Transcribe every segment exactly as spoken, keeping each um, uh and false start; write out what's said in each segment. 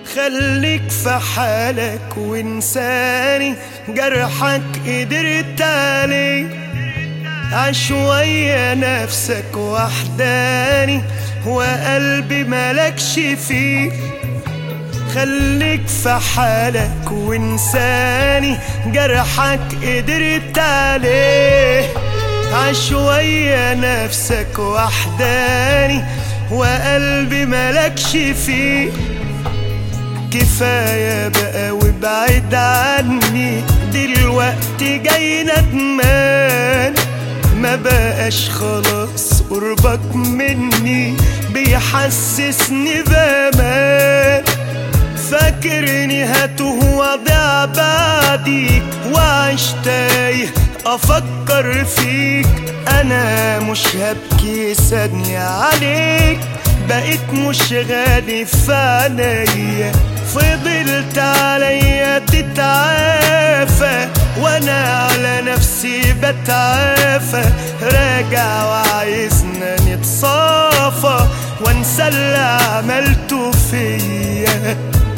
خليك في حالك وانساني، جرحك قدرت عليه. عشوية نفسك وحداني وقلبي ملكش فيه. خليك في حالك وانساني، جرحك قدرت عليه. عشوية نفسك وحداني وقلبي ملكش فيه. كفاية بقى وابعد عني، دلوقتي جاي ندمان. ما بقاش خلاص قربك مني بيحسسني بامان. فاكرني هتوه واضيع بعديك، وعيش تايه افكر فيك. انا مش هبكي ثانية عليك، بقيت مش غالي في عينيا. فضلت عليا تتعافى وانا على نفسي بتعافى. راجع وعايزنا نتصافى وانسى اللي عملته فيا.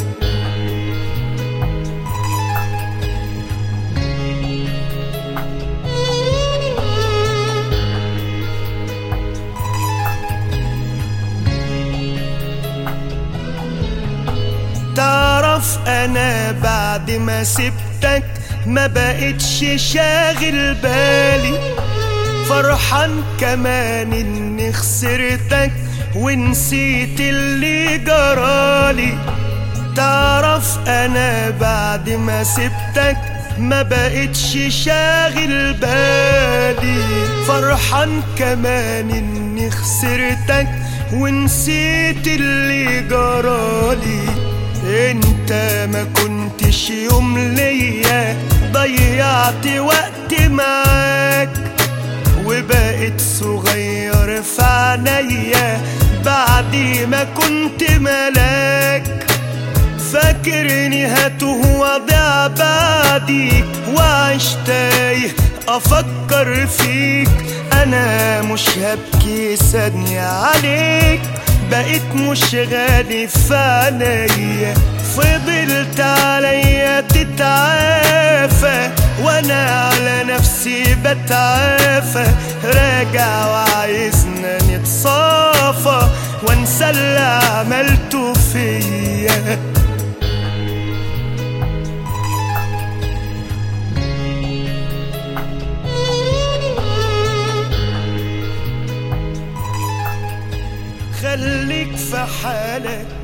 تعرف انا بعد ما سبتك ما بقتش شاغل بالي. فرحان كمان اني خسرتك ونسيت اللي جرالي. تعرف انا بعد ما سبتك ما بقتش شاغل بالي. فرحان كمان اني خسرتك ونسيت اللي جرالي. انت ما كنتش يوم ليا، ضيعت وقت معاك. وبقيت صغير في عينيا بعد ما كنت ملاك. فاكرني هتوه واضيع بعديك، وعيش تايه افكر فيك. انا مش هبكي ثانية عليك، بقيت مش غالي في عينيا. فضلت عليا تتعافى وانا على نفسي بتعافى. راجع وعايزنا نتصافى وانسى اللي عملته فيا. خليك في حالك